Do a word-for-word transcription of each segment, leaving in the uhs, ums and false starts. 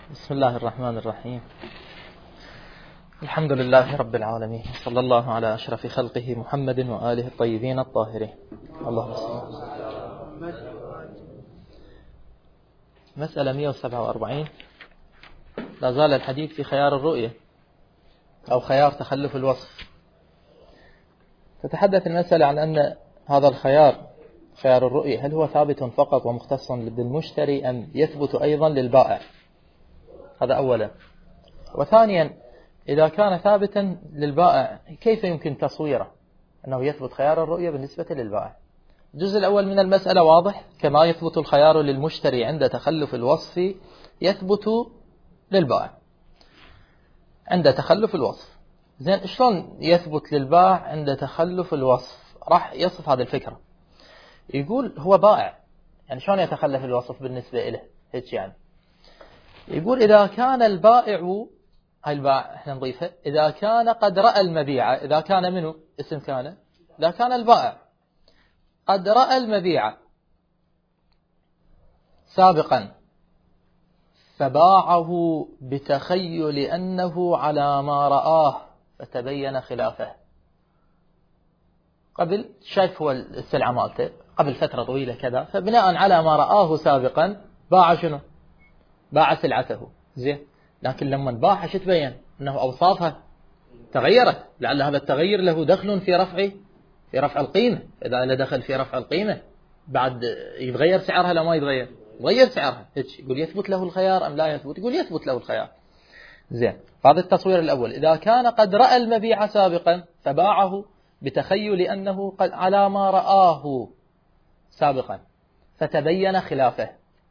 بسم الله الرحمن الرحيم. الحمد لله رب العالمين، صلى الله على أشرف خلقه محمد وآله الطيبين الطاهرين. اللهم صل. مسألة مئة وسبعة وأربعين، لا زال الحديث في خيار الرؤية أو خيار تخلف الوصف. تتحدث المسألة عن أن هذا الخيار خيار الرؤية هل هو ثابت فقط ومختص للمشتري أم يثبت أيضا للبائع؟ هذا أولا. وثانيا، إذا كان ثابتا للبائع كيف يمكن تصويره أنه يثبت خيار الرؤية بالنسبة للبائع؟ الجزء الأول من المسألة واضح، كما يثبت الخيار للمشتري عند تخلف الوصف يثبت للبائع عند تخلف الوصف. زين، شلون يثبت للبائع عند تخلف الوصف؟ راح يصف هذه الفكرة، يقول هو بائع، يعني شلون يتخلف الوصف بالنسبة إليه؟ هيك يعني يقول إذا كان البائع، هاي البائع احنا نضيفها، إذا كان قد رأى المبيع، إذا كان منه اسم كان، إذا كان البائع قد رأى المبيع سابقا فباعه بتخيل أنه على ما رآه فتبين خلافه. قبل شايف هو السلعة مالته قبل فترة طويلة كذا، فبناء على ما رآه سابقا باع شنو؟ باع سلعته. زين، لكن لما باعها شو تبين؟ أنه أوصافها تغيرت، لعل هذا التغير له دخل في رفع في رفع القيمة. إذا له دخل في رفع القيمة بعد يتغير سعرها لا ما يتغير؟ يتغير سعرها. يقول يثبت له الخيار أم لا يثبت؟ يقول يثبت له الخيار. زين، فهذا التصوير الأول. إذا كان قد رأى المبيع سابقا فباعه بتخيل أنه قد على ما رآه سابقا فتبين خلافه،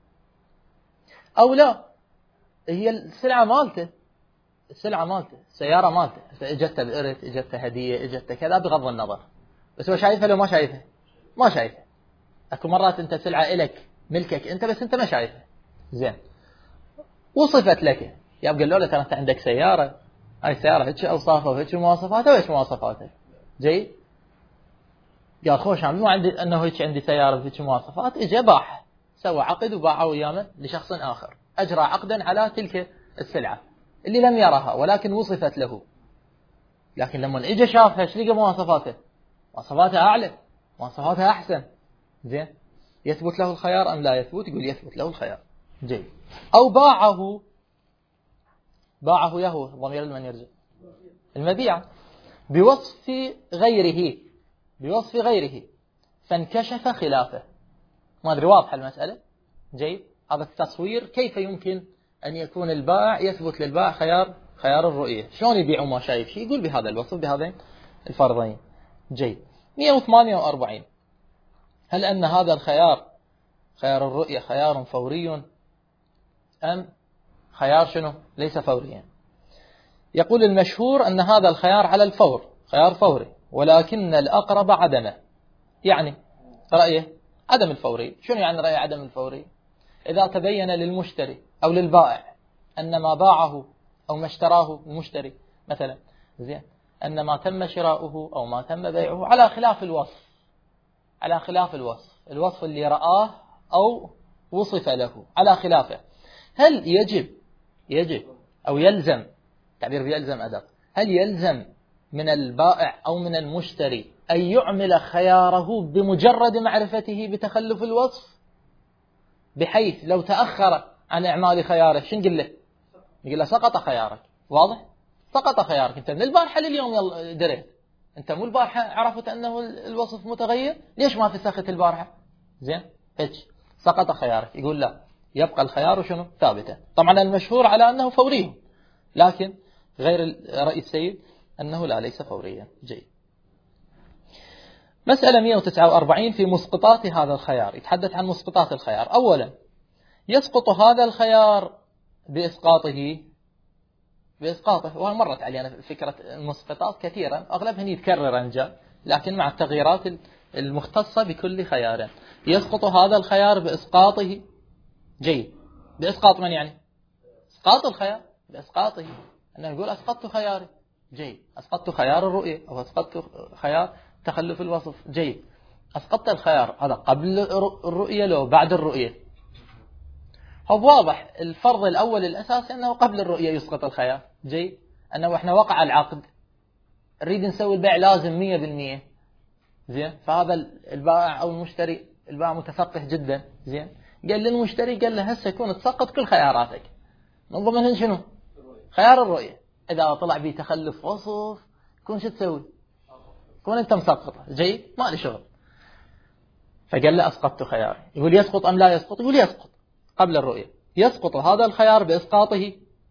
أو لا، هي السلعة مالته، السلعة مالته سيارة مالته، فإجتها بإرث، إجتها هدية، إجتها كذا، بغض النظر، بس هو شايفها لو ما شايفها؟ ما شايفها. أكو مرات أنت سلعة إلك ملكك أنت، بس أنت ما شايفها. زين، وصفت لك، يبقى قالوا لك أنت عندك سيارة، هاي السيارة هيك أوصافها وهيك مواصفاتها وهيك مواصفاتها. جيد، قال خوش عمي، مو عندي أنه هيك عندي سيارة بهيك مواصفات. إجا باعها، سوى عقد وباعه ويامه لشخص آخر، أجرى عقدا على تلك السلعة اللي لم يرها ولكن وصفت له. لكن لما إجا شافها ايش لقى؟ مواصفاتها مواصفاتها أعلى، مواصفاتها أحسن. زين، يثبت له الخيار أم لا يثبت؟ يقول يثبت له الخيار. جيد. أو باعه، باعه يهو ضمير من يرجع المبيع بوصف غيره، بوصف غيره فانكشف خلافه. ما أدري واضحة المسألة؟ جيد، هذا التصوير كيف يمكن أن يكون البائع يثبت للبائع خيار خيار الرؤية؟ شلون يبيع وما شايف شيء؟ يقول بهذا الوصف بهذين الفرضين. جيد. مئة وثمانية وأربعين، هل أن هذا الخيار خيار الرؤية خيار فوري أم خيار شنو ليس فوريا؟ يقول المشهور أن هذا الخيار على الفور، خيار فوري، ولكن الأقرب عدمه. يعني رأيه عدم الفوري. شنو يعني رأي عدم الفوري؟ إذا تبين للمشتري أو للبائع أن ما باعه أو ما اشتراه المشتري مثلا، زين، أن ما تم شراؤه أو ما تم بيعه على خلاف الوصف، على خلاف الوصف، الوصف اللي رآه أو وصف له على خلافه، هل يجب يجب أو يلزم، تعبير يلزم أدق، هل يلزم من البائع أو من المشتري أن يعمل خياره بمجرد معرفته بتخلف الوصف، بحيث لو تأخر عن إعمال خياره شو نقول له؟ نقول له سقط خيارك. واضح؟ سقط خيارك. أنت من البارحة لليوم دريت، أنت مو البارحة عرفت أنه الوصف متغير، ليش ما فسخت البارحة؟ زين، هيك سقط خيارك. يقول لا، يبقى الخيار شنو؟ ثابتا. طبعا المشهور على أنه فوري، لكن غير رأي السيد أنه لا، ليس فوريا. جيد. مسألة مئة وتسعة وأربعين في مسقطات هذا الخيار، يتحدث عن مسقطات الخيار. أولا، يسقط هذا الخيار بإسقاطه بإسقاطه ومرت علينا فكرة المسقطات كثيرا، أغلبها يتكرر أنجا، لكن مع التغييرات المختصة بكل خيار. يسقط هذا الخيار بإسقاطه. جيد، بإسقاط من يعني؟ إسقاط الخيار، بإسقاطه، أنه يقول أسقطت خياري. جيد، أسقطت خيار الرؤية أو أسقطت خيار تخلف الوصف. جيد، أسقطت الخيار هذا قبل الرؤية لو بعد الرؤية؟ هو واضح الفرض الأول الأساسي أنه قبل الرؤية يسقط الخيار. جيد، أنه إحنا وقع العقد نريد نسوي البيع لازم مية بالمية. زين، فهذا البائع أو المشتري، البائع متفقه جدا. زين، قال للمشتري، قال له هسه يكون تسقط كل خياراتك، من ضمنهن شنو؟ خيار الرؤية. إذا طلع بيه تخلف وصف كون شو تسوي؟ كون أنت مسقطه. جيد، ما لي شغل. فقال له أسقطت خياري. يقول يسقط أم لا يسقط؟ يقول يسقط قبل الرؤية. يسقط هذا الخيار بإسقاطه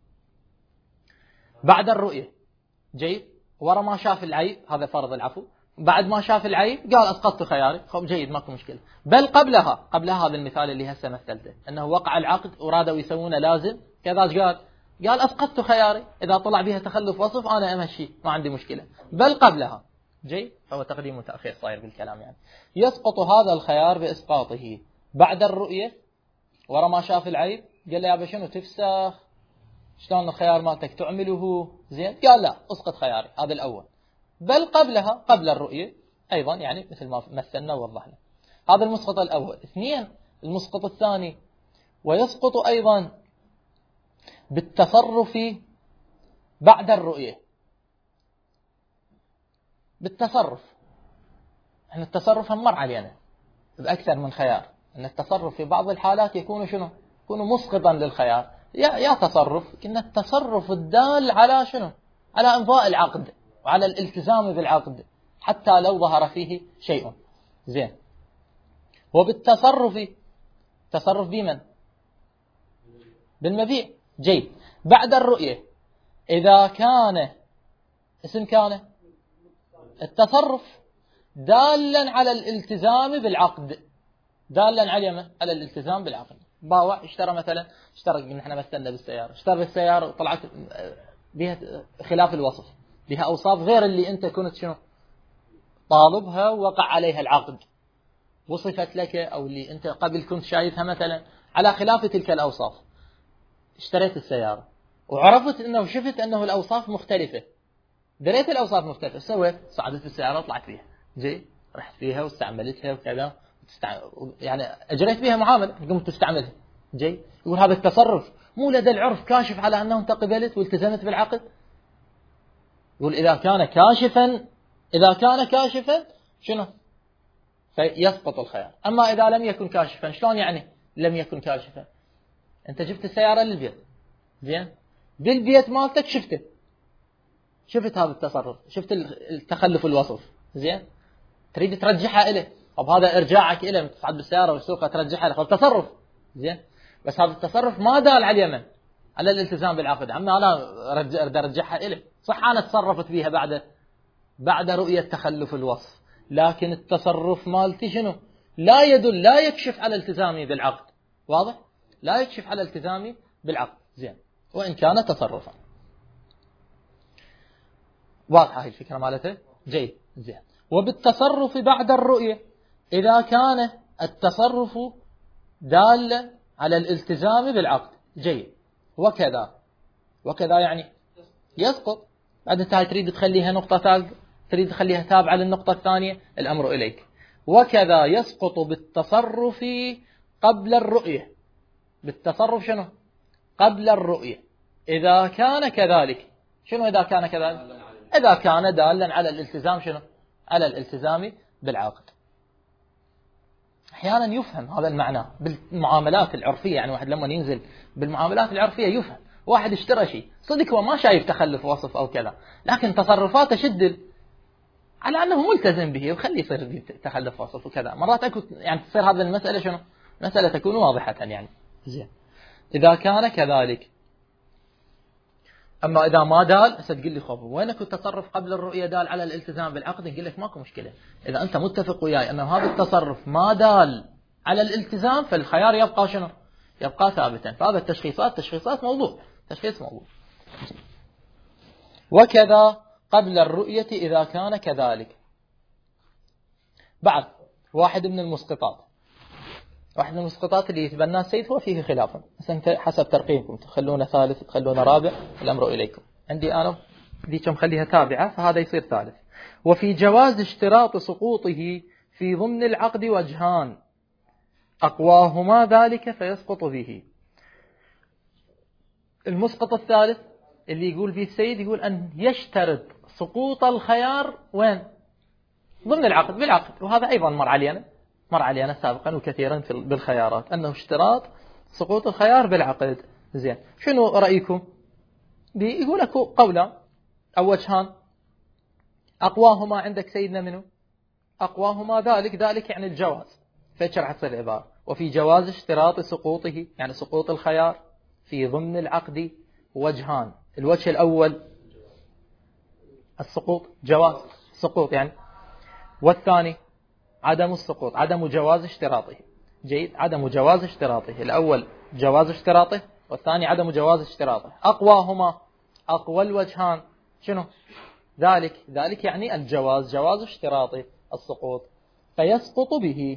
بعد الرؤية. جيد، ورا ما شاف العيب، هذا فرض العفو، بعد ما شاف العيب قال أسقطت خياري. خب جيد، ماكو مشكلة. بل قبلها، قبل هذا المثال اللي هسه مثلته، أنه وقع العقد ورادوا يسوونه لازم كذا، قال قال أسقطت خياري، إذا طلع بها تخلف وصف أنا أمشي، ما عندي مشكلة. بل قبلها. جيد، فهو تقديم وتأخير صاير بالكلام يعني. يسقط هذا الخيار بإسقاطه بعد الرؤية، ورا ما شاف العيب قال له يا ابا شنو تفسخ، شلون الخيار مالتك تعمله. زين، قال لا اسقط خياري، هذا الأول. بل قبلها، قبل الرؤية أيضا، يعني مثل ما مثلنا ووضحنا. هذا المسقط الأول. اثنين، المسقط الثاني، ويسقط أيضا بالتصرف بعد الرؤية. بالتصرف، احنا التصرف هم مر علينا بأكثر من خيار، أن التصرف في بعض الحالات يكون شنو؟ يكون مسقطا للخيار. يا يا تصرف، إن التصرف الدال على شنو؟ على إمضاء العقد وعلى الالتزام بالعقد حتى لو ظهر فيه شيء. زين، وبالتصرف، تصرف بمن؟ بالمبيع. جيد، بعد الرؤية إذا كان اسم كان التصرف دالا على الالتزام بالعقد، دالا على على الالتزام بالعقد. باوع اشترى مثلا، اشترى من احنا مثلنا بالسيارة، اشترى السيارة وطلعت بها خلاف الوصف، بها أوصاف غير اللي أنت كنت شنو طالبها، وقع عليها العقد، وصفت لك أو اللي أنت قبل كنت شايفها مثلا على خلاف تلك الأوصاف. اشتريت السيارة وعرفت أنه شفت أنه الأوصاف مختلفة، دريت الأوصاف مختلفة، سويت صعدت السيارة وطلعت بها. جي، رحت فيها واستعملتها وكذا، يعني أجريت بها معاملة، قمت تستعملها. جي، يقول هذا التصرف مو لدى العرف كاشف على أنه أنت قبلت والتزمت بالعقد. يقول إذا كان كاشفا، إذا كان كاشفا شنو؟ فيسقط الخيار. أما إذا لم يكن كاشفا، شلون يعني لم يكن كاشفا؟ أنت جبت السيارة للبيت، زين، بالبيت مالتك شفته، شفت هذا التصرف، شفت التخلف الوصف. زين، تريد ترجعها إليه، طب هذا إرجاعك إليه، تصعد بالسيارة والسوق ترجعها إليه، تصرف. زين، بس هذا التصرف ما دال على اليمن على الالتزام بالعقد. عما أنا أرجع أرجعها إليه، صح أنا تصرفت فيها بعد بعد رؤية تخلف الوصف، لكن التصرف مالتي شنو؟ لا يدل، لا يكشف على التزامي بالعقد. واضح؟ لا يكشف على التزامي بالعقد. زين، وإن كان تصرفا. واضحة هاي الفكرة مالته؟ جيد. زين، وبالتصرف بعد الرؤية إذا كان التصرف دال على الالتزام بالعقد. جيد، وكذا وكذا يعني يسقط. بعد انت تريد تخليها نقطة ثالثة، تريد تخليها تابعة للنقطة الثانية، الأمر إليك. وكذا يسقط بالتصرف قبل الرؤية. بالتصرف شنو؟ قبل الرؤية إذا كان كذلك. شنو إذا كان كذلك؟ إذا كان دالا على الالتزام شنو؟ على الالتزام بالعقد. أحيانا يفهم هذا المعنى بالمعاملات العرفية، يعني واحد لما ينزل بالمعاملات العرفية يفهم. واحد اشترى شيء صدق هو ما شايف تخلف وصف أو كذا، لكن تصرفاته شدل على أنه ملتزم به وخلي يصير تخلف وصف وكذا. مرات أكو يعني تصير هذه المسألة شنو؟ مسألة تكون واضحة يعني. زين، إذا كان كذلك. أما إذا ما دال، هسه تقول لي خب وينك التصرف قبل الرؤية دال على الالتزام بالعقد؟ نقول لك ماكو مشكلة. إذا أنت متفق وياي أن هذا التصرف ما دال على الالتزام، فالخيار يبقى شنو؟ يبقى ثابتا. فهذا التشخيصات تشخيصات موضوع، تشخيص موضوع. وكذا قبل الرؤية إذا كان كذلك. بعد واحد من المسقطات، واحد من المسقطات اللي يتبناه السيد هو فيه خلافا، مثلا حسب ترقيمكم تخلونه ثالث تخلونه رابع، الأمر إليكم. عندي أنا ذيك مخليها تابعة، فهذا يصير ثالث. وفي جواز اشتراط سقوطه في ضمن العقد وجهان، أقواهما ذلك فيسقط به. المسقط الثالث اللي يقول به السيد، يقول أن يشترط سقوط الخيار وين؟ ضمن العقد، بالعقد. وهذا أيضا مر علينا مر علينا سابقا وكثيرا في بالخيارات أنه اشتراط سقوط الخيار بالعقد. زين، شنو رأيكم؟ يقول لك قولا أو وجهان، أقواهما عندك سيدنا منه؟ أقواهما ذلك، ذلك يعني الجواز، فشرح تصير العبارة. وفي جواز اشتراط سقوطه، يعني سقوط الخيار في ضمن العقد، وجهان. الوجه الأول السقوط، جواز سقوط يعني، والثاني عدم السقوط، عدم جواز اشتراطه. جيد، عدم جواز اشتراطه، الأول جواز اشتراطه والثاني عدم جواز اشتراطه. أقواهما، أقوى الوجهان شنو؟ ذلك، ذلك يعني الجواز، جواز اشتراطه السقوط، فيسقط به.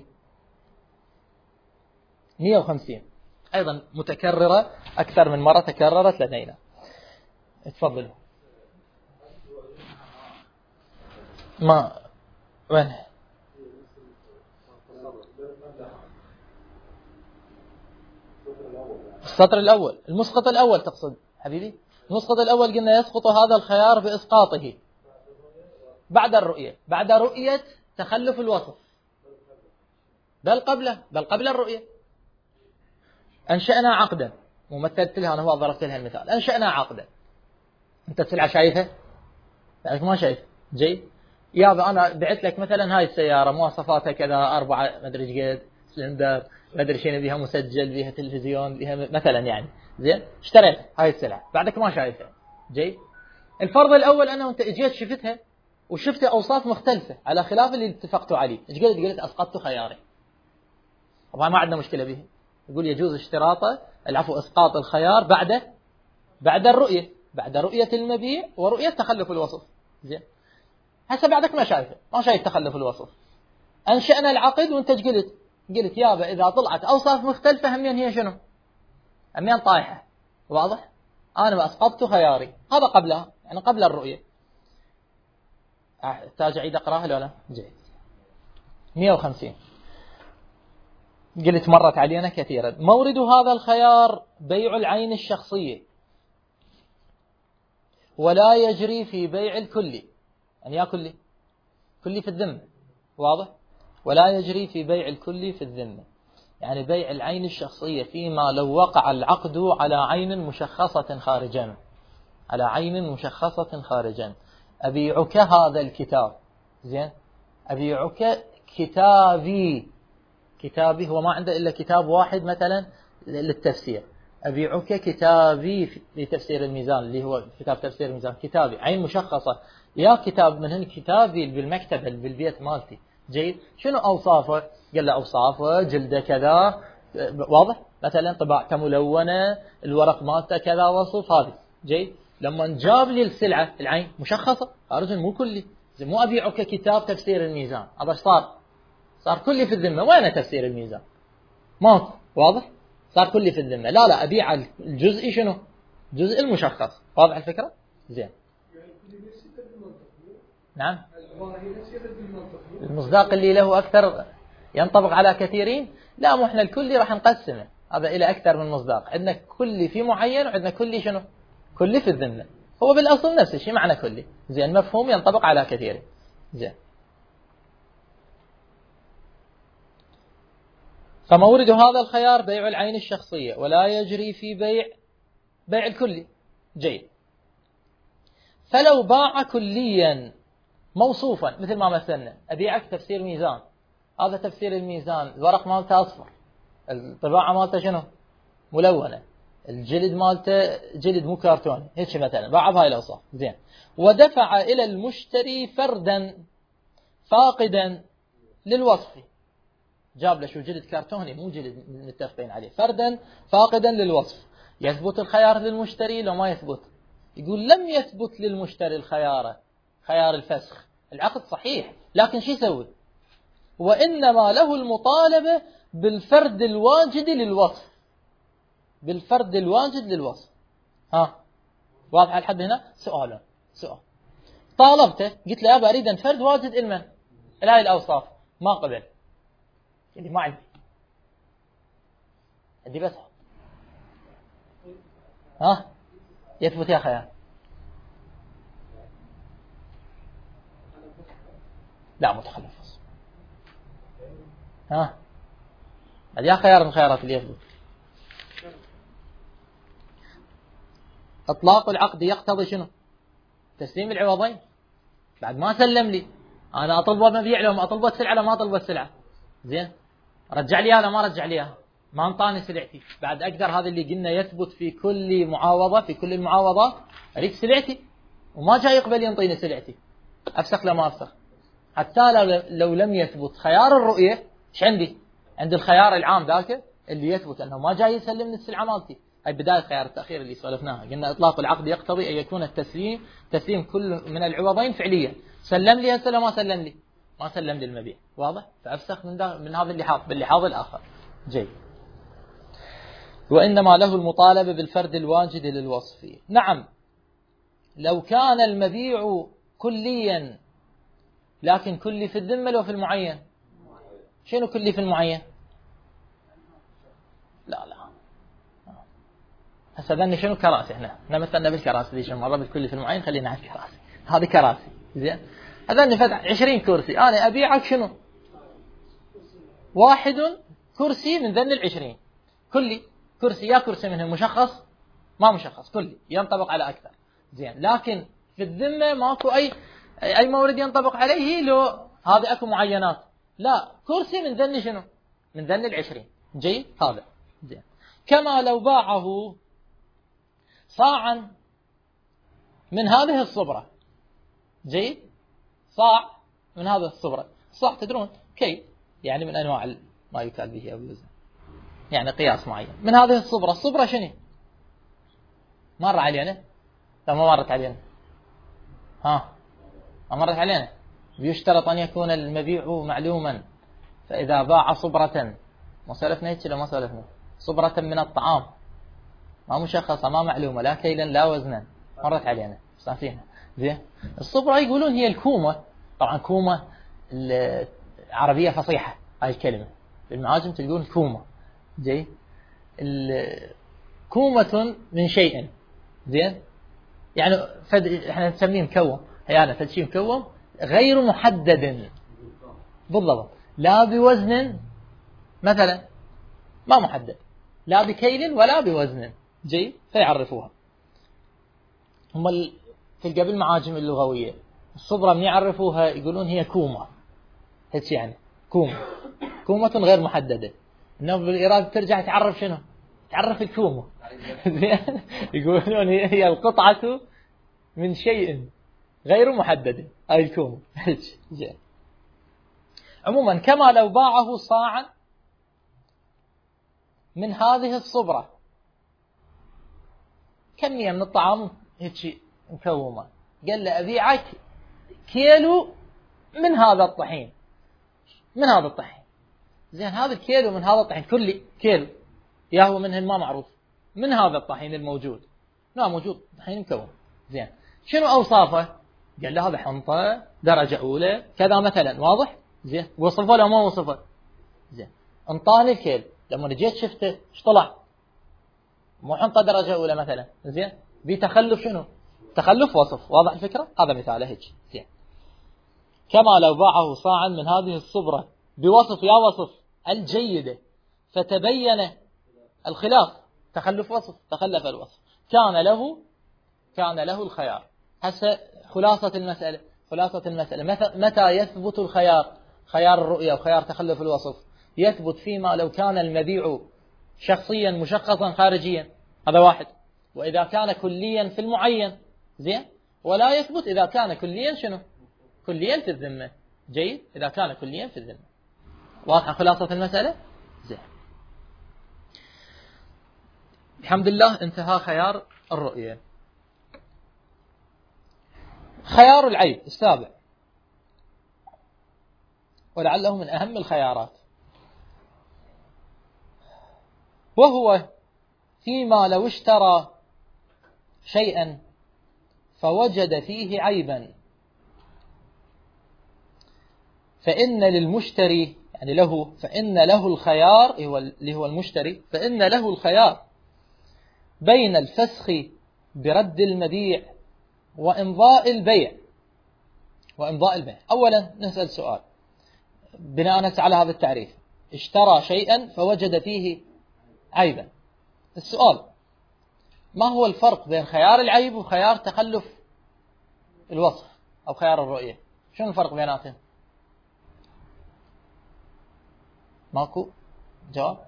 مئة وخمسين أيضا متكررة أكثر من مرة، تكررت لدينا. تفضل. ما وين السطر الأول؟ المسقط الأول تقصد حبيبي؟ المسقط الأول قلنا يسقط هذا الخيار بإسقاطه بعد الرؤية، بعد رؤية تخلف الوصف، بل قبله، بل قبل الرؤية. أنشأنا عقدا، ومثلت لها أنا هو ضربت لها المثال. أنشأنا عقدا، أنت السلعة شايفها؟ لأنك ما شايف. جيد، يابا أنا بعت لك مثلا هاي السيارة مواصفاتها كذا، أربعة مدري قد سلندر، مدري شنو، بها مسجل، بها تلفزيون، بها مثلا يعني. زين، اشتريت هاي السلعة بعدك ما شايفها. جيد، الفرض الأول أنه أنت اجيت شفتها وشفت أوصاف مختلفة على خلاف اللي اتفقتوا عليه. ايش قلت؟ قلت أسقطت خياري. طبعا ما عندنا مشكلة به. يقول يجوز اشتراطه، العفو اسقاط الخيار بعد بعد الرؤية، بعد رؤية المبيع ورؤية تخلف الوصف. زين، هسه بعدك ما شايفه، ما شايف تخلف الوصف. أنشأنا العقد وانت قلت قلت يابا إذا طلعت أوصاف مختلفة همين هي شنو؟ همين طايحة. واضح؟ أنا ما أسقطت خياري، هذا قبلها يعني قبل الرؤية. أحتاج أعيد أقراها ولا لا؟ جيد. مئة وخمسين قلت مرت علينا كثيرا. مورد هذا الخيار بيع العين الشخصية، ولا يجري في بيع الكلي، يعني يا كلي كلي في الذمة. واضح؟ ولا يجري في بيع الكلي في الذمة، يعني بيع العين الشخصية فيما لو وقع العقد على عين مشخصة خارجا، على عين مشخصة خارجا. أبيعك هذا الكتاب، زين، أبيعك كتابي، كتابي هو ما عنده إلا كتاب واحد مثلا للتفسير. أبيعك كتابي في تفسير الميزان، اللي هو كتاب تفسير الميزان، كتابي عين مشخصة، يا كتاب من هن كتابي بالمكتبة بالبيت مالتي. جيد، شنو أوصافه؟ قال له أوصافه جلده كذا، واضح، مثلا طباعته ملونة، الورق مالته كذا، وصف هذه. جيد، لما جاب لي السلعة العين مشخصة خارج مو كلي، مو أبيعك كتاب تفسير الميزان، هذا صار صار كلي في الذمة. وين تفسير الميزان؟ ماكو. واضح، صار كلي في الذمة. لا لا، أبيع الجزء شنو؟ جزء المشخص. واضح الفكرة؟ زين. نعم، المصداق اللي له أكثر ينطبق على كثيرين. لا، مو احنا الكلي راح نقسمه هذا إلى أكثر من مصداق. عندنا كلي في معين وعندنا كلي شنو؟ كلي في الذمة. هو بالأصل نفس الشيء، معنى كلي. زين، مفهوم ينطبق على كثيرين. زين، فمورد هذا الخيار بيع العين الشخصية، ولا يجري في بيع بيع الكلي. جيد، فلو باع كليا موصوفا مثل ما مثلنا، أبيعك تفسير ميزان، هذا تفسير الميزان الورق مالته أصفر، الطباعة مالته شنو؟ ملونة، الجلد مالته جلد مو كرتوني، هيك مثلا باع بهاي الأوصاف. زين، ودفع إلى المشتري فردا فاقدا للوصف، جاب له شو جلد كرتوني مو جلد متفقين عليه، فردا فاقدا للوصف. يثبت الخيار للمشتري لو ما يثبت؟ يقول لم يثبت للمشتري الخيار، خيار الفسخ. العقد صحيح لكن شو يسوي؟ وإنما له المطالبة بالفرد الواجد للوصف، بالفرد الواجد للوصف. ها واضح لحد هنا؟ سؤال سؤال طالبته، قلت له أبا أريد أن فرد واجد إلمن هاي الأوصاف، ما قبل، اللي ما عندي عندي بس ها يثبت يا خيار. لا متخلف وصف. ها يا خيار من خيارات اللي يثبت. اطلاق العقد يقتضي شنو؟ تسليم العوضين. بعد ما سلم لي انا اطلب المبيع لو ما اطلب السلعه لو ما اطلب السلعه، زين رجع لي انا ما رجع لي ما انطاني سلعتي، بعد اقدر هذا اللي قلنا يثبت في كل معاوضه، في كل المعاوضات اريد سلعتي وما جاي يقبل ينطيني سلعتي، افسخ لا ما افسخ. حتى لو, لو لم يثبت خيار الرؤيه، ايش عندي؟ عند الخيار العام ذاك اللي يثبت انه ما جاي يسلمني السلعه مالتي. هاي بدايه خيار التاخير اللي سولفناها، قلنا اطلاق العقد يقتضي ان يكون التسليم تسليم كل من العوضين فعليا، سلم لي هسه ما سلم لي ما سلم لي المبيع، واضح؟ فافسخ من من هذا اللحاظ باللحاظ الاخر. جيد. وانما له المطالبه بالفرد الواجد للوصف. نعم لو كان المبيع كليا، لكن كلي في الذمه لو في المعين. شنو كلي في المعين؟ لا لا هسه ذني شنو كراسي، احنا احنا مثلنا بالكراسي ليش مره بالكلي في المعين، خلينا على الكراسي، هذه كراسي زين، هذني فتح عشرين كرسي، انا ابيعك شنو؟ واحد كرسي من ذن العشرين، كلي كرسي، يا كرسي منهم مشخص ما مشخص، كلي ينطبق على اكثر، زين. لكن في الذمه ماكو اي اي مورد ينطبق عليه، لو هذه اكو معينات، لا كرسي من ذن شنو؟ من ذن العشرين. جيد هذا زين. كما لو باعه صاعا من هذه الصبرة، جيد، صاع من هذه الصبرة، صاع تدرون كيل يعني من انواع ما يكال به او يوزن، يعني قياس معين من هذه الصبرة. الصبرة شنو؟ مر علينا؟ لا ما مرت علينا. ها ما مرت علينا. بيشترط ان يكون المبيع معلوما، فاذا باع صبرة، ما سولفنا هيك ولا ما سولفنا؟ صبرة من الطعام ما مشخصة ما معلومة، لا كيلا لا وزنا، مرت علينا نسينا. زين. الصبرة يقولون هي الكومة، طبعا كومة العربية فصيحة هاي الكلمة، بالمعاجم تقولون كومة. زين. كومة من شيء، زين، يعني فد احنا نسميه مكوم، يعني فد شيء مكوم غير محدد بالضبط، لا بوزن مثلا ما محدد، لا بكيل ولا بوزن. جيد. فيعرفوها هم تلقى بالمعاجم اللغوية الصبرة من يعرفوها يقولون هي كومة، هيك يعني كومة، كومة غير محددة. إنه بالإرادة ترجع تعرف شنو؟ تعرف الكومة. يقولون هي القطعة من شيء غير محدد، أي الكومة. هيك. عموما كما لو باعه صاعا من هذه الصبرة، كمية من الطعام هيك مكومة، قال له أبيعك كيلو من هذا الطحين، من هذا الطحين، زين، هذا الكيلو من هذا الطحين كلي كيلو، يا هو منهن ما معروف، من هذا الطحين الموجود، لا موجود طحين مكوم، زين. شنو أوصافه؟ قال له هذا حنطة درجة أولى كذا مثلا، واضح؟ زين. وصفه ولا ما وصفه؟ زين. انطاني الكيل، لما جيت شفته ايش طلع؟ مو حنطة درجة أولى مثلا، زين، بتخلف شنو؟ تخلف وصف، واضح الفكرة؟ هذا مثاله هيك، زين. كما لو باعه صاعا من هذه الصبرة بوصف يا وصف الجيدة، فتبين الخلاف، تخلف وصف، تخلف الوصف، كان له كان له الخيار. هسه خلاصة المسألة، خلاصة المسألة متى يثبت الخيار؟ خيار الرؤية وخيار تخلف الوصف يثبت فيما لو كان المبيع شخصيا مشخصا خارجيا، هذا واحد، وإذا كان كليا في المعين، زين، ولا يثبت إذا كان كليا شنو؟ كليا في الذمة. جيد. إذا كان كليا في الذمة. واضحة خلاصة المسألة؟ زين. الحمد لله انتهى خيار الرؤية. خيار العيب السابع، ولعله من أهم الخيارات، وهو فيما لو اشترى شيئا فوجد فيه عيبا، فإن للمشتري يعني له فإن له الخيار اللي هو المشتري، فإن له الخيار بين الفسخ برد المبيع وإمضاء البيع وإمضاء البيع. أولا نسأل سؤال بناء على هذا التعريف: اشترى شيئا فوجد فيه عيبا. السؤال: ما هو الفرق بين خيار العيب وخيار تخلف الوصف أو خيار الرؤية؟ شنو الفرق بيناتهم؟ ماكو جواب؟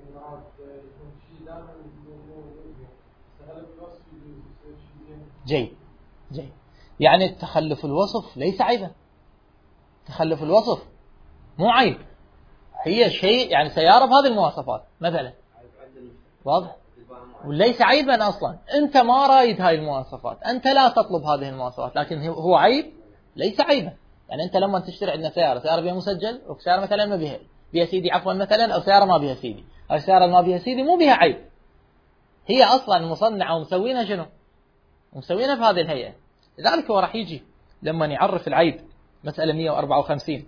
جيد جيد. يعني تخلف الوصف ليس عيبا. تخلف الوصف مو عيب، هي شيء يعني سيارة بهذه المواصفات مثلا، واضح؟ وليس عيبا أصلا. أنت ما رايد هاي المواصفات، أنت لا تطلب هذه المواصفات، لكن هو عيب ليس عيبا. يعني أنت لما تشتري عندنا سيارة سيارة بها مسجل وسيارة مثلا ما بها بها سيدي عفوا مثلا، أو سيارة ما بها سيدي، أو السيارة ما بها سيدي مو بها عيب، هي أصلا مصنعة ومسوينها شنو؟ ومسوينها بهذه الهيئة. لذلك هو راح يجي لما يعرف العيب مسألة مئة وأربعة وخمسين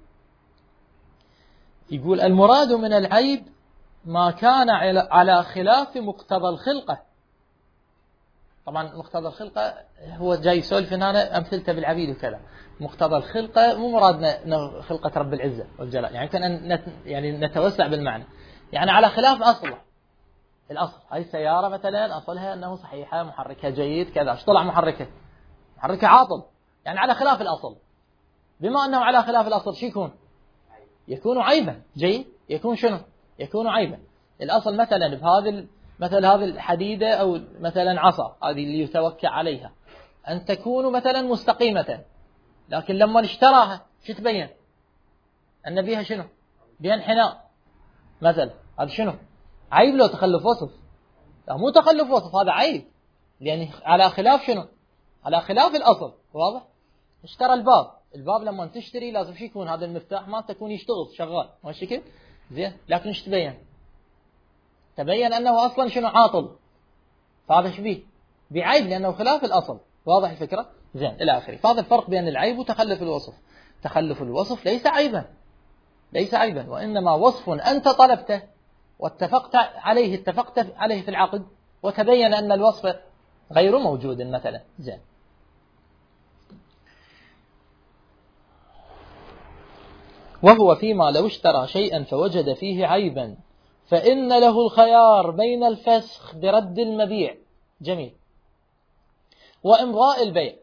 يقول: المراد من العيب ما كان على خلاف مقتضى الخلقة. طبعا مقتضى الخلقة هو جاي يسولف هنا أمثلته بالعبيد وكذا. مقتضى الخلقة مو مرادنا خلقة رب العزة والجلال، يعني كان يعني نتوسع بالمعنى، يعني على خلاف أصله. الأصل هاي السيارة مثلا أصلها أنه صحيحة، محركها جيد كذا، ايش طلع محركها؟ محركها عاطل، يعني على خلاف الأصل. بما أنه على خلاف الأصل شو يكون؟ يكون عيبا. جيد، يكون شنو؟ يكون عيبا. الأصل مثلا بهذه مثل هذه الحديدة أو مثلا عصا هذه اللي يتوكى عليها أن تكون مثلا مستقيمة، لكن لما اشتراها شو تبين؟ أن بيها شنو؟ بيها انحناء مثلا. هذا شنو؟ عيب لو تخلف وصف؟ لا، مو تخلف وصف، هذا عيب، لأن على خلاف شنو؟ على خلاف الأصل. واضح؟ اشترى الباب، الباب لما تشتري لازم شو يكون؟ هذا المفتاح ما تكون يشتغل شغال ماشي كده زين، لكن ايش تبين؟ تبين أنه أصلا شنو؟ عاطل. فهذا ايش بيه؟ بعيب لأنه خلاف الأصل. واضح الفكرة؟ زين إلى آخره. فهذا الفرق بين العيب وتخلف الوصف. تخلف الوصف ليس عيبا، ليس عيبا، وإنما وصف أنت طلبته واتفقت عليه اتفقت عليه في العقد، وتبين أن الوصف غير موجود مثلا. زين. وهو فيما لو اشترى شيئا فوجد فيه عيبا فإن له الخيار بين الفسخ برد المبيع. جميل. وإمضاء البيع.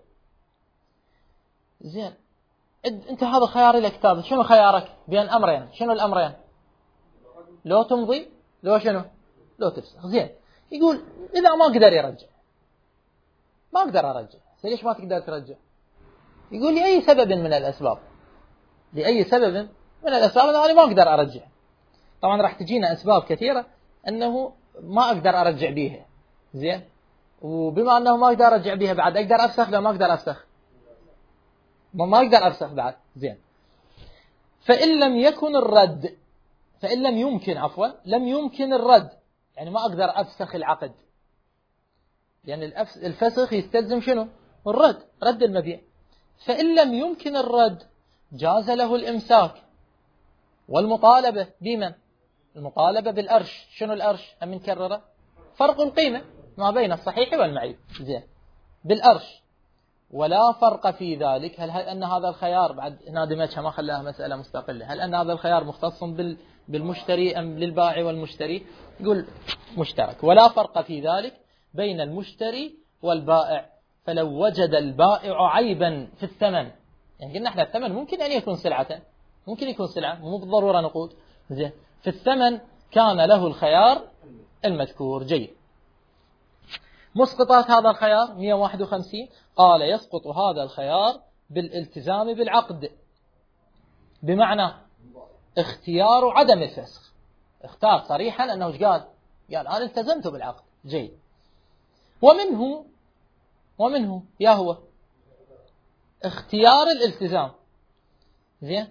زين، انت هذا خيار لك كتاب، شنو خيارك بين أمرين؟ شنو الأمرين؟ لو تمضي لو شنو؟ لو تفسخ. زين، يقول إذا ما قدر يرجع، ما أقدر أرجع. ليش ما تقدر ترجع؟ يقول لأي سبب من الأسباب، لأي سبب من الأسباب أنا ما أقدر أرجع. طبعا راح تجينا أسباب كثيرة أنه ما أقدر أرجع بيها. زين، وبما أنه ما أقدر أرجع بيها بعد أقدر أفسخ؟ لا، ما أقدر أفسخ، ما أقدر أفسخ بعد. زين، فإن لم يكن الرد، فإن لم يمكن عفوا لم يمكن الرد، يعني ما أقدر أفسخ العقد، يعني الفسخ يستلزم شنو؟ الرد، رد المبيع. فإن لم يمكن الرد جاز له الإمساك والمطالبة بمن؟ المطالبة بالأرش. شنو الأرش؟ هم نكرره، فرق القيمة ما بين الصحيح والمعيب. زين، بالأرش. ولا فرق في ذلك. هل, هل أن هذا الخيار بعد نادمتها ما خلاها مسألة مستقلة، هل أن هذا الخيار مختص بالمشتري أم للبائع والمشتري؟ يقول مشترك. ولا فرق في ذلك بين المشتري والبائع، فلو وجد البائع عيبا في الثمن، يعني قلنا احنا الثمن ممكن أن يكون سلعة، ممكن يكون سلعة مو بالضرورة نقود. زين، في الثمن كان له الخيار المذكور. جيد. مسقطات هذا الخيار مئة وواحد وخمسين قال: يسقط هذا الخيار بالالتزام بالعقد، بمعنى اختيار عدم الفسخ. اختار صريحا أنه قال قال أنا التزمت بالعقد. جيد. ومنه ومنه يا هو اختيار الالتزام. زين،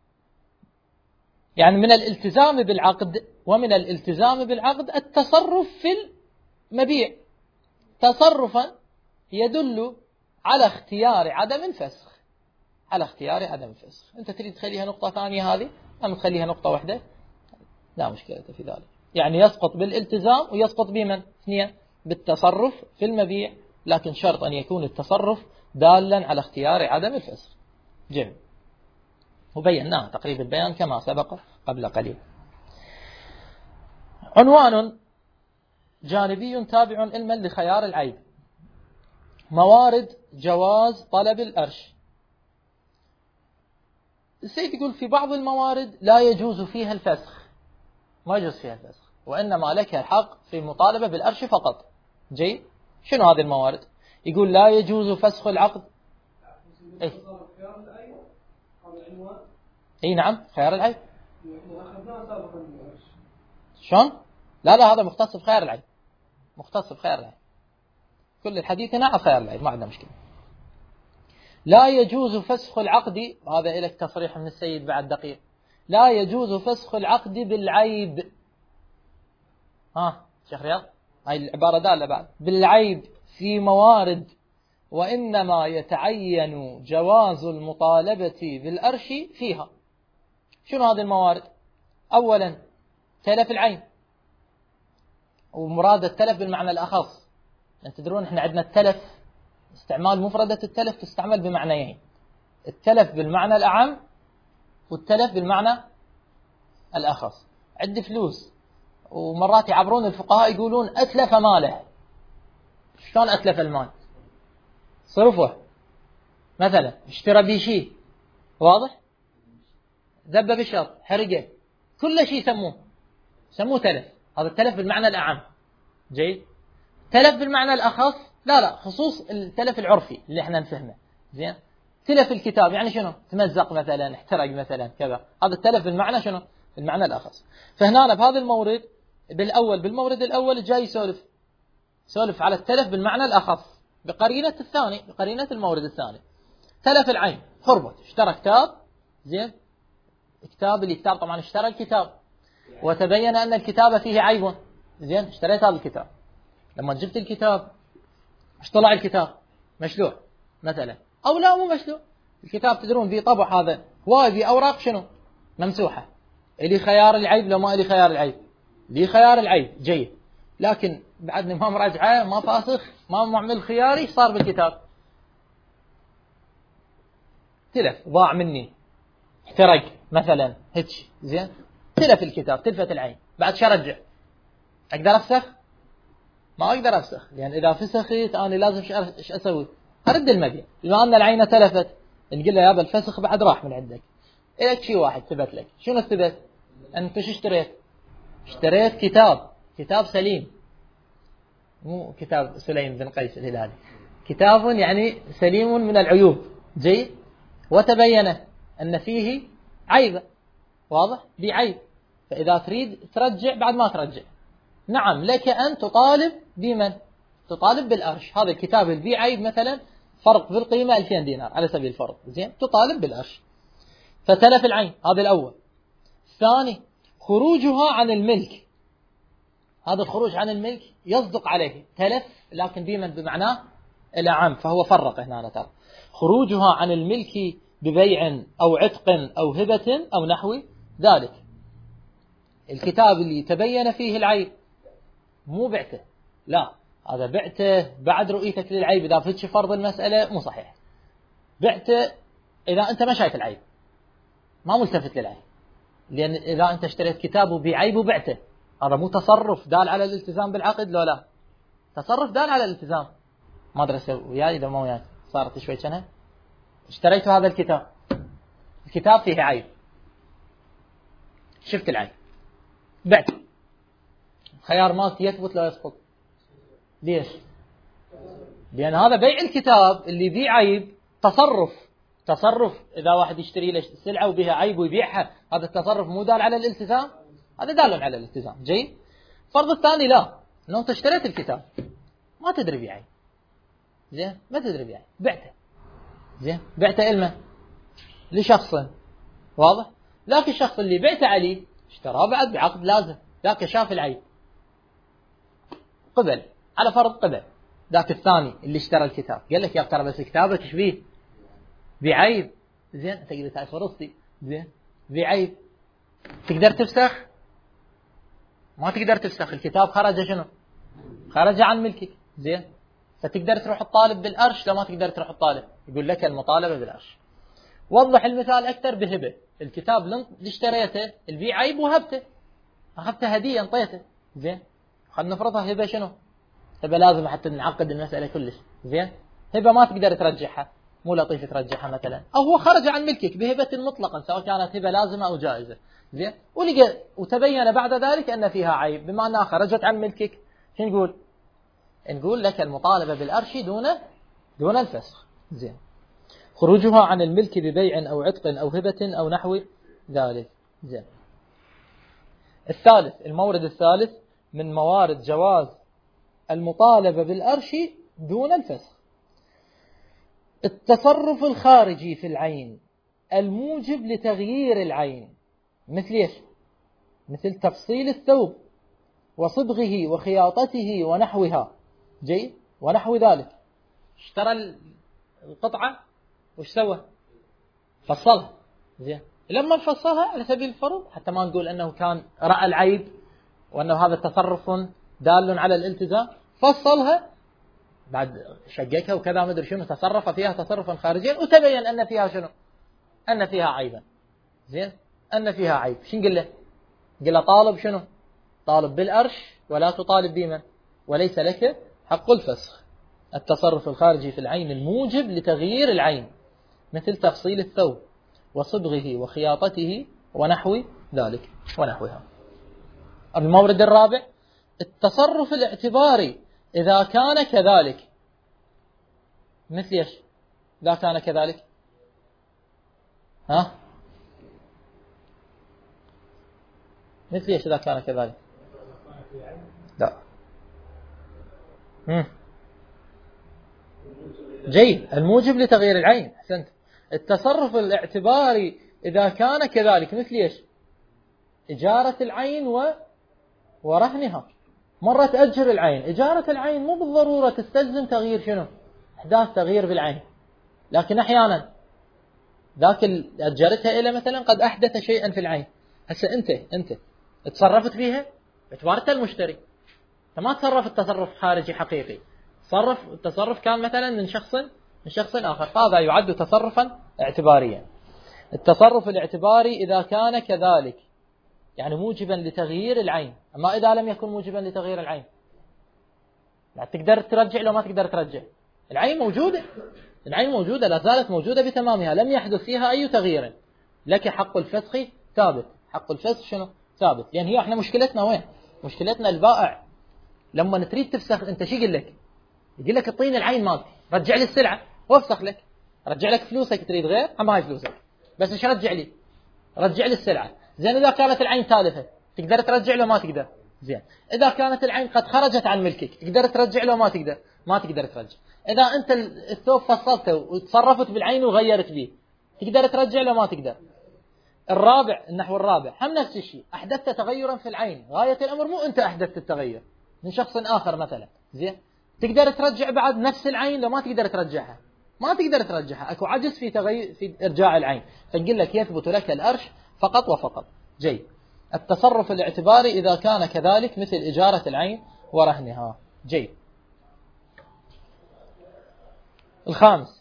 يعني من الالتزام بالعقد ومن الالتزام بالعقد التصرف في المبيع تصرفا يدل على اختيار عدم الفسخ، على اختيار عدم الفسخ. أنت تريد تخليها نقطة ثانية هذه أم تخليها نقطة واحدة؟ لا مشكلة في ذلك. يعني يسقط بالالتزام ويسقط بمن؟ اثنين، بالتصرف في المبيع لكن شرط أن يكون التصرف دالا على اختيار عدم الفسخ. جميل، وبيناه تقريب البيان كما سبق قبل قليل. عنوان جانبي تابع علما لخيار العيب. موارد جواز طلب الأرش. السيد يقول في بعض الموارد لا يجوز فيها الفسخ، ما يجوز فيها الفسخ، وإنما لك الحق في المطالبة بالأرش فقط. جيد، شنو هذه الموارد؟ يقول لا يجوز فسخ العقد. اي اي نعم، خيار العيب. شلون؟ لا لا، هذا مختص بخيار العيب، مختص بخيار العيب. كل الحديث هنا عن خيار العيب، ما عندنا مشكلة. لا يجوز فسخ العقد، هذا لك تصريح من السيد بعد دقيق. لا يجوز فسخ العقد بالعيب. ها شيخ رياض، هاي العبارة دالة بعد بالعيب في موارد، وإنما يتعين جواز المطالبة بالأرش فيها. شنو هذه الموارد؟ أولا تلف العين، ومراد التلف بالمعنى الأخص. أنت تدرون إحنا عندنا التلف استعمال مفردة التلف تستعمل بمعنيين، التلف بالمعنى الأعم والتلف بالمعنى الأخص. عندي فلوس ومرات يعبرون الفقهاء يقولون أتلف ماله. شلون أتلف المال؟ صرفه مثلا، اشترى بي شيء، واضح؟ ذب بشر، حرقه، كل شيء سموه سموه تلف. هذا التلف بالمعنى الأعم. جيد. تلف بالمعنى الأخص، لا لا، خصوص التلف العرفي اللي احنا نفهمه. زين، تلف الكتاب يعني شنو؟ تمزق مثلا، احترق مثلا، كذا. هذا التلف بالمعنى شنو؟ بالمعنى الأخص. فهنا بهذا المورد بالأول، بالمورد الأول جاي يسولف سولف على التلف بالمعنى الأخص بقرينة الثاني، بقرينة المورد الثاني. تلف العين، خربت، اشترى كتاب، زين، كتاب اللي كتاب طبعا اشترى الكتاب وتبين أن الكتاب فيه عيب، زين، اشتريت هذا الكتاب. لما جبت الكتاب ايش طلع الكتاب؟ مشلوع مثلا، أو لا مو مشلوع، الكتاب تدرون ذي طبع هذا وايد أوراق شنو؟ ممسوحة. إلي خيار العيب لو ما إلي خيار العيب؟ لي خيار العيب. جيد، لكن بعدني ما مراجعة، ما فاسخ، ما معمل خياري، صار بالكتاب تلف، ضاع مني، احترق مثلا، هيك، زين، تلف الكتاب، تلفت العين. بعد شو ارجع؟ اقدر افسخ؟ ما اقدر افسخ، لان اذا فسخت انا لازم ايش اسوي؟ ارد المبيع. بما ان العين تلفت نقول له يابا الفسخ بعد راح من عندك. لك شيء واحد ثبت لك. شنو الثبت؟ انت شو اشتريت؟ اشتريت كتاب، كتاب سليم، مو كتاب سليم بن قيس الهلالي، كتاب يعني سليم من العيوب. جيد، وتبين أن فيه عيب، واضح؟ بعيب. فإذا تريد ترجع بعد ما ترجع، نعم لك أن تطالب بمن؟ تطالب بالأرش. هذا الكتاب اللي فيه عيب مثلا، فرق في القيمة ألفين دينار على سبيل الفرض، زين، تطالب بالأرش. فتلف العين، هذا الأول. الثاني خروجها عن الملك. هذا الخروج عن الملك يصدق عليه تلف، لكن بمن؟ بمعناه الأعم، فهو فرق هنا ترى. خروجها عن الملك ببيع أو عتق أو هبة أو نحو ذلك. الكتاب اللي تبين فيه العيب مو بعته، لا، هذا بعته بعد رؤيتك للعيب. إذا فتش فرض المسألة مو صحيح. بعته إذا أنت ما شايف العيب، ما ملتفت للعيب، لأن إذا أنت اشتريت كتاب بعيب وبعته، هذا مو تصرف دال على الالتزام بالعقد؟ لو لا، تصرف دال على الالتزام. ما أدري أسوي وياي إذا ما وياي، صارت شوي سنة اشتريت هذا الكتاب، الكتاب فيه عيب، شفت العيب، بعت، خيار مالتي يثبت لا يسقط. ليش؟ لأن هذا بيع الكتاب اللي فيه عيب تصرف، تصرف. إذا واحد يشتري له سلعة وبها عيب ويبيعها، هذا التصرف مو دال على الالتزام؟ هذا دال على الالتزام. جيد. فرض الثاني لا، أنه أنت اشتريت الكتاب ما تدري بيه عيب، زين، ما تدري بيه عيب، بعته، زين، بعته إلمه لشخص، واضح؟ لكن الشخص اللي بعته عليه اشتراه بعد بعقد لازم، لكن شاف العيب قبل، على فرض قبل. ذاك الثاني اللي اشترى الكتاب قال لك يا ترى بس كتابك ايش فيه؟ بعيب، زين، انت قلت هاي فرصتي، زين، بعيب، تقدر تفسخ؟ ما تقدر تفسخ، الكتاب خرج شنو؟ خرج عن ملكك، زين. فتقدر تروح الطالب بالأرش لو ما تقدر تروح الطالب، يقول لك المطالبة بالأرش. وضح المثال أكثر بهبة. الكتاب اللي اشتريته البيع عيب وهبته، أخذته هدية انطيته، زين، خلينا نفرضها هبة شنو؟ هبة لازم حتى نعقد المسألة كلش، زين، هبة ما تقدر ترجعها، مو لطيف ترجعها مثلا، أو هو خرج عن ملكك بهبة مطلقا سواء كانت هبة لازمة أو جائزة، زين، ولقى وتبين بعد ذلك أن فيها عيب بما أنها خرجت عن ملكك، شو نقول؟ نقول لك المطالبة بالأرش دون دون الفسخ، زين. خروجها عن الملك ببيع أو عتق أو هبة أو نحو ذلك، زين. الثالث، المورد الثالث من موارد جواز المطالبة بالأرش دون الفسخ، التصرف الخارجي في العين الموجب لتغيير العين، مثل ايش؟ مثل تفصيل الثوب وصبغه وخياطته ونحوها، جيد، ونحو ذلك. اشترى القطعة وش سوى؟ فصلها، زين. لما فصلها على سبيل الفرض حتى ما نقول أنه كان رأى العيب وأنه هذا تصرف دال على الالتزام، فصلها بعد شقكها وكذا ما ادري شنو، تصرف فيها تصرفا خارجيا وتبين أن فيها شنو؟ أن فيها عيبا، زين، أن فيها عيب. شو نقول له؟ نقول له طالب شنو؟ طالب بالأرش ولا تطالب بمن؟ وليس لك حق الفسخ. التصرف الخارجي في العين الموجب لتغيير العين، مثل تفصيل الثوب وصبغه وخياطته ونحو ذلك ونحوها. المورد الرابع، التصرف الاعتباري إذا كان كذلك، مثل ايش؟ إذا كان كذلك، ها؟ مثل ايش إذا كان كذلك؟ لا. مم. جيد، الموجب لتغيير العين، أحسنت. التصرف الاعتباري إذا كان كذلك، مثل ايش؟ إجارة العين و... ورهنها. مرة تأجر العين، إجارة العين مو بالضرورة تستلزم تغيير شنو؟ إحداث تغيير بالعين، لكن أحيانا ذاك اللي أجرتها إلى مثلا قد أحدث شيئا في العين. هسه أنت أنت تصرفت فيها باعتبار المشتري، فما تصرف تصرف خارجي حقيقي، تصرف التصرف كان مثلا من شخص من شخص آخر، فهذا يعد تصرفا اعتباريا. التصرف الاعتباري إذا كان كذلك يعني موجبا لتغيير العين، أما إذا لم يكن موجبا لتغيير العين لا تقدر ترجع لو ما تقدر ترجع، العين موجودة، العين موجودة لا زالت موجودة بتمامها، لم يحدث فيها أي تغيير، لك حق الفسخ ثابت. حق الفسخ شنو؟ ثابت. يعني هي احنا مشكلتنا وين؟ مشكلتنا البائع لما تريد تفسخ انت شو يقول لك؟ يقول لك اعطيني العين مالتي، رجع لي السلعة وافسخ لك، رجع لك فلوسك، تريد غير اما هاي فلوسك بس ايش رجع لي؟ رجع لي السلعة. زين، إذا كانت العين تالفة تقدر ترجع له ما تقدر؟ زين، إذا كانت العين قد خرجت عن ملكك تقدر ترجع له ما تقدر؟ ما تقدر ترجع. إذا أنت الثوب فصلته وتصرفت بالعين وغيرت به تقدر ترجع له ما تقدر؟ الرابع، النحو الرابع هم نفس الشيء، أحدثت تغيرا في العين، غاية الأمر مو أنت أحدثت التغير من شخص آخر مثلا، زين، تقدر ترجع بعد نفس العين لو ما تقدر ترجعها؟ ما تقدر ترجعها، أكو عجز في تغير في إرجاع العين، فنقول لك يثبت لك الأرش فقط وفقط. جيد. التصرف الاعتباري إذا كان كذلك مثل إجارة العين ورهنها. جيد. الخامس،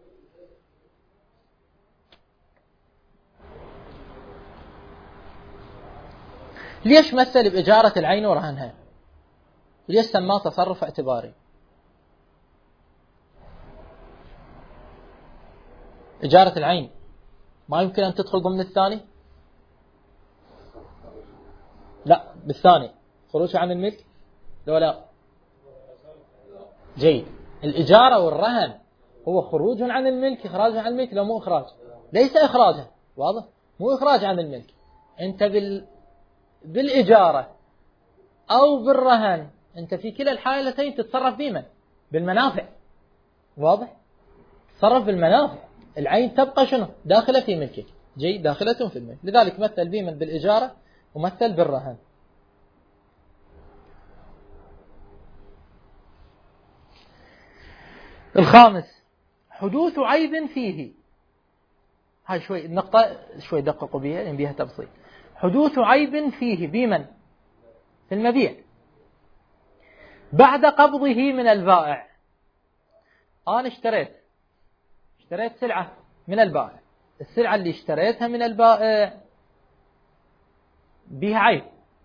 ليش مثل بإجارة العين ورهنها؟ ليش سماه تصرف اعتباري؟ إجارة العين ما يمكن أن تدخل ضمن الثاني؟ لا، بالثاني خروج عن الملك لو لا. جيد. الإجارة والرهن هو خروج عن الملك، إخراج عن الملك، لو مو إخراج، ليس إخراجا، واضح؟ مو إخراج عن الملك. أنت بال بالإجارة أو بالرهن أنت في كلا الحالتين تتصرف بمن؟ بالمنافع، واضح؟ تتصرف بالمنافع، العين تبقى شنو؟ داخلة في ملكك. جيد، داخلة في الملك، لذلك مثل بمن؟ بالإجارة ومثل بالرهن. الخامس، حدوث عيب فيه. هاي شوي النقطة شوي دققوا بها لأن بها تبسيط. حدوث عيب فيه بمن؟ في المبيع بعد قبضه من البائع. أنا اشتريت اشتريت سلعة من البائع، السلعة اللي اشتريتها من البائع بها عيب.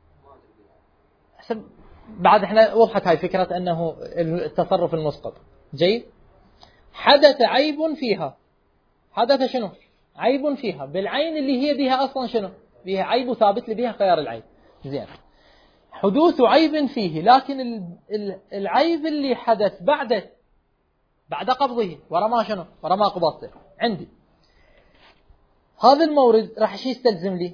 بعد احنا وضحت هاي فكرة أنه التصرف المسقط. جيد. حدث عيب فيها، حدث شنو؟ عيب فيها بالعين اللي هي بها أصلا شنو؟ بها عيب وثابت لي بها خيار العيب. زين. حدوث عيب فيه، لكن العيب اللي حدث بعد بعد قبضه ورا ما شنو؟ ورا ما قبضته عندي، هذا المورد راح شي يستلزم لي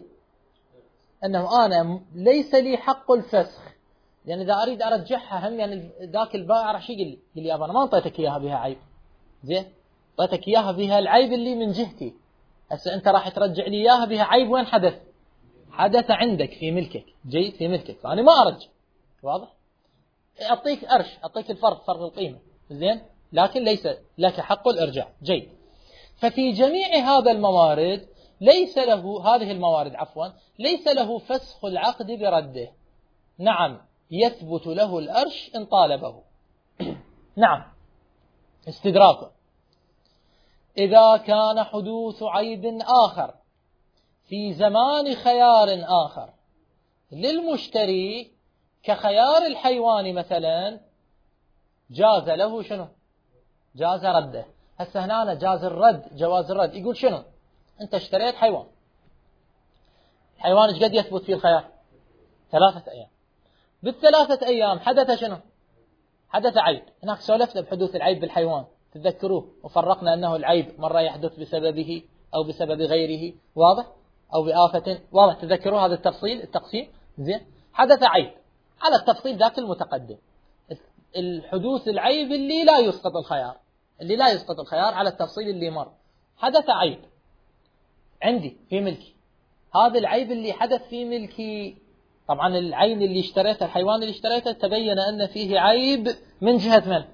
أنه أنا ليس لي حق الفسخ، يعني إذا أريد أرجعها هم يعني ذاك البائع راح يقول لي يقول لي أنا ما أعطيتك إياها بها عيب، زين أعطيتك إياها بها العيب اللي من جهتي، هسه أنت راح ترجع لي إياها بها عيب وين حدث؟ حدث عندك في ملكك. جيد. في ملكك، فأنا ما أرجع. واضح؟ أعطيك أرش، أعطيك الفرق، فرق القيمة، زين، لكن ليس لك حق الإرجاع. جيد. ففي جميع هذا الموارد ليس له هذه الموارد عفوا ليس له فسخ العقد برده. نعم يثبت له الأرش إن طالبه. نعم. استدراك. إذا كان حدوث عيب آخر في زمان خيار آخر للمشتري كخيار الحيوان مثلا، جاز له شنو؟ جاز رده. هسه هنا جاز الرد، جواز الرد. يقول شنو؟ أنت اشتريت حيوان، الحيوان ايش قد يثبت فيه الخيار؟ ثلاثة أيام. بالثلاثة أيام حدث شنو؟ حدث عيب. هناك سولفنا بحدوث العيب بالحيوان، تذكروه، وفرقنا أنه العيب مرة يحدث بسببه أو بسبب غيره، واضح؟ أو بآفة، واضح؟ تذكروا هذا التفصيل التقسيم. زين. حدث عيب على التفصيل ذاك المتقدم، الحدوث العيب اللي لا يسقط الخيار، اللي لا يسقط الخيار على التفصيل اللي مر. حدث عيب عندي في ملكي، هذا العيب اللي حدث في ملكي، طبعا العين اللي اشتريته، الحيوان اللي اشتريته، تبين أن فيه عيب من جهة من؟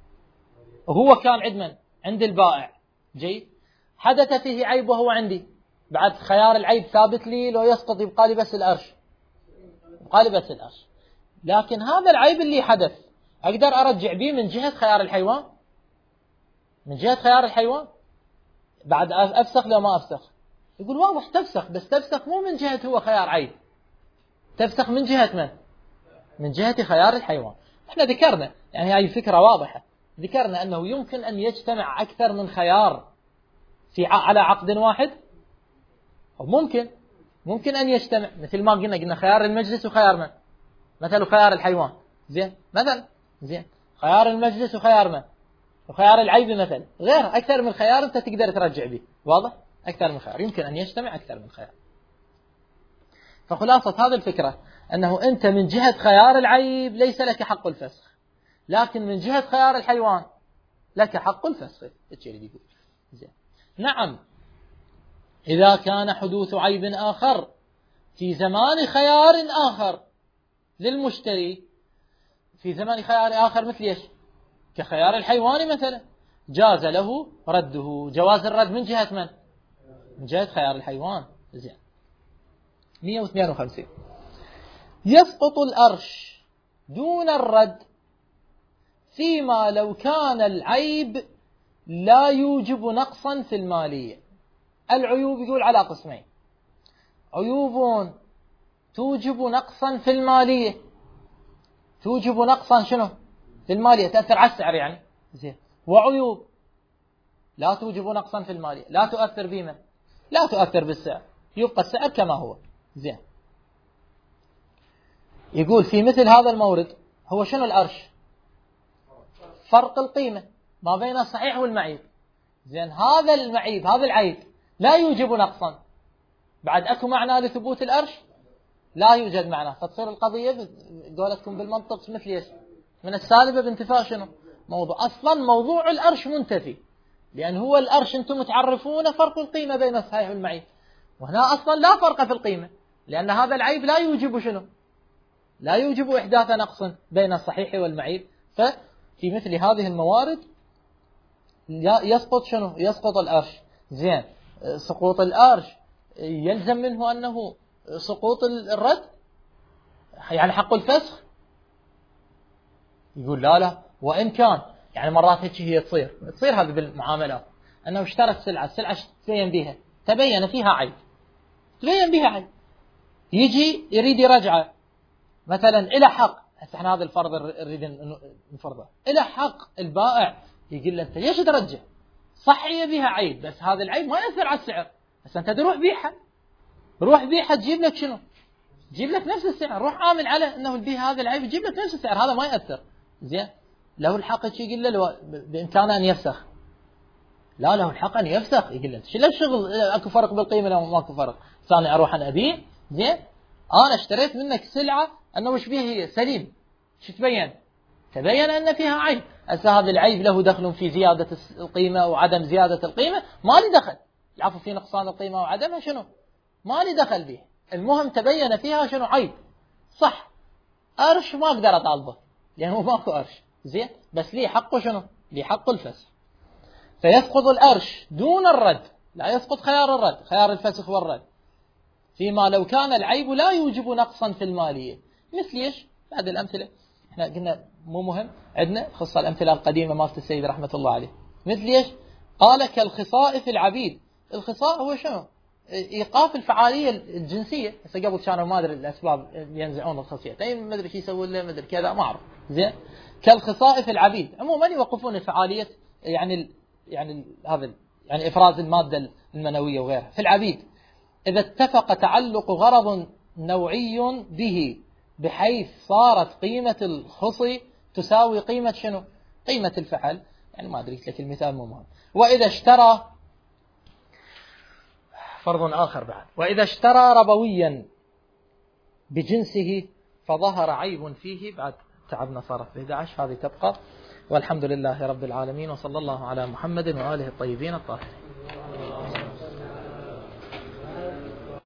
وهو كان عند من؟ عند البائع. جيد. حدث فيه عيب وهو عندي، بعد خيار العيب ثابت لي، لو يسقط يبقى لي بس الأرش، يبقى لي بس الأرش. لكن هذا العيب اللي حدث أقدر أرجع به من جهة خيار الحيوان، من جهة خيار الحيوان بعد أفسخ لو ما أفسخ. يقول واضح تفسخ، بس تفسخ مو من جهة هو خيار عيب، تفسخ من جهة من؟ من جهة خيار الحيوان. احنا ذكرنا يعني هاي الفكرة واضحة، ذكرنا أنه يمكن أن يجتمع أكثر من خيار في على عقد واحد، أو ممكن ممكن أن يجتمع، مثل ما قلنا قلنا خيار المجلس وخيار من؟ مثل خيار الحيوان. زين. مثلا زين خيار المجلس وخيار من؟ وخيار العيب مثلا، غير أكثر من خيار أنت تقدر ترجع به. واضح؟ أكثر من خيار، يمكن أن يجتمع أكثر من خيار. فخلاصة هذه الفكرة أنه أنت من جهة خيار العيب ليس لك حق الفسخ، لكن من جهة خيار الحيوان لك حق الفسخ. زين. نعم. إذا كان حدوث عيب آخر في زمان خيار آخر للمشتري، في زمان خيار آخر مثل إيش؟ كخيار الحيوان مثلا، جاز له رده. جواز الرد من جهة من؟ من جهة خيار الحيوان. زين. مئة واثنين وخمسين. يسقط الأرش دون الرد فيما لو كان العيب لا يوجب نقصا في المالية. العيوب يقول على قسمين: عيوب توجب نقصا في المالية، توجب نقصا شنو؟ في المالية، تأثر على السعر يعني. زين. وعيوب لا توجب نقصا في المالية، لا تؤثر بما لا تؤثر بالسعر، يبقى السعر كما هو. زين. يقول في مثل هذا المورد هو شنو الأرش؟ فرق القيمة ما بين الصحيح والمعيب. زين. هذا المعيب، هذا العيب لا يوجب نقصا، بعد أكو معنى لثبوت الأرش؟ لا يوجد معنى. فتصير القضية قولتكم بالمنطق مثل ايش؟ من السالبة بانتفاء شنو؟ موضوع. أصلا موضوع الأرش منتفي، لأن هو الأرش أنتم تعرفون فرق القيمة بين الصحيح والمعيب، وهنا أصلا لا فرق في القيمة، لأن هذا العيب لا يوجب شنو؟ لا يوجب إحداث نقص بين الصحيح والمعيب. ففي مثل هذه الموارد يسقط شنو؟ يسقط الأرش. زين. سقوط الأرش يلزم منه أنه سقوط الرد، يعني حق الفسخ؟ يقول لا لا، وإن كان يعني مرات هيك هي تصير تصير هذه بالمعاملات، أنه اشترت سلعة، السلعة تبين بها تبين فيها عيب، تبين بها عيب، يجي يريد يرجعه مثلا إلى حق. هسه احنا هذا الفرض نريد نفرضه، إلى حق البائع يقول له أنت ليش ترجع؟ صح هي بها عيب بس هذا العيب ما يأثر على السعر، بس أنت تروح بيعها، روح بيعها تجيب لك شنو؟ تجيب لك نفس السعر، روح عامل على أنه البيع هذا العيب تجيب لك نفس السعر، هذا ما يأثر. زين له الحق شيء يقول له بإمكانه أن يفسخ، لا له الحق أن يفسخ، يقول له شو الشغل أكو فرق بالقيمة لو ما أكو فرق، ثاني أروح أن أبيع. زين أنا اشتريت منك سلعة أنه وش بيها هي سليم، شو تبين؟ تبين أن فيها عيب، هسه هذا العيب له دخل في زيادة القيمة وعدم زيادة القيمة، ما لي دخل، العفو في نقصان القيمة وعدمها شنو؟ ما لي دخل به، المهم تبين فيها شنو عيب. صح قرش ما أقدر أطالبه لأنه ماكو قرش، زين بس لي حقه شنو؟ لي حق الفسخ، فيسقط القرش دون الرد، لا يسقط خيار الرد، خيار الفسخ والرد، فيما لو كان العيب لا يوجب نقصا في المالية. مثل ايش؟ بعد الأمثلة احنا قلنا مو مهم عندنا خصة الأمثلة القديمة مالت السيد رحمة الله عليه. مثل ايش؟ قال كالخصاء في العبيد. الخصاء هو شنو؟ إيقاف الفعالية الجنسية. هسه قبل كانوا ما أدري الأسباب ينزعون الخصية، أي ما أدري شو يسوون له، ما أدري كذا ما أعرف. زين كالخصاء في العبيد عموما يوقفون الفعالية، يعني ال يعني ال هذا يعني إفراز المادة المنوية وغيرها في العبيد، إذا اتفق تعلق غرض نوعي به بحيث صارت قيمة الخصي تساوي قيمة شنو؟ قيمة الفعل، يعني ما أدري لك المثال مو مهم. وإذا اشترى فرض آخر بعد، وإذا اشترى ربويا بجنسه فظهر عيب فيه، بعد تعبنا صارت في أحد عشر، هذه تبقى. والحمد لله رب العالمين، وصلى الله على محمد وآله الطيبين الطاهرين.